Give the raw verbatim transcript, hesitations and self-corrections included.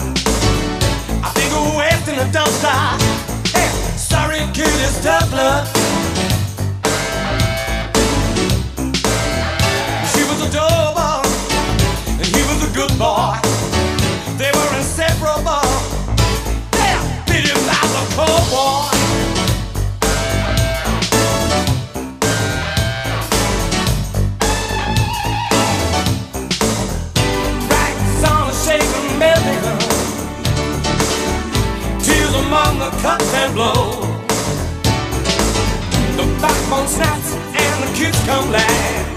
I think of West in the dumpster. Hey, sorry kid, it's tough love. She was a doughboy, and he was a good boy. They were inseparable. Yeah, beat him like a cold boy. Tears among the cuts and blows. The backbone snaps and the kids come last.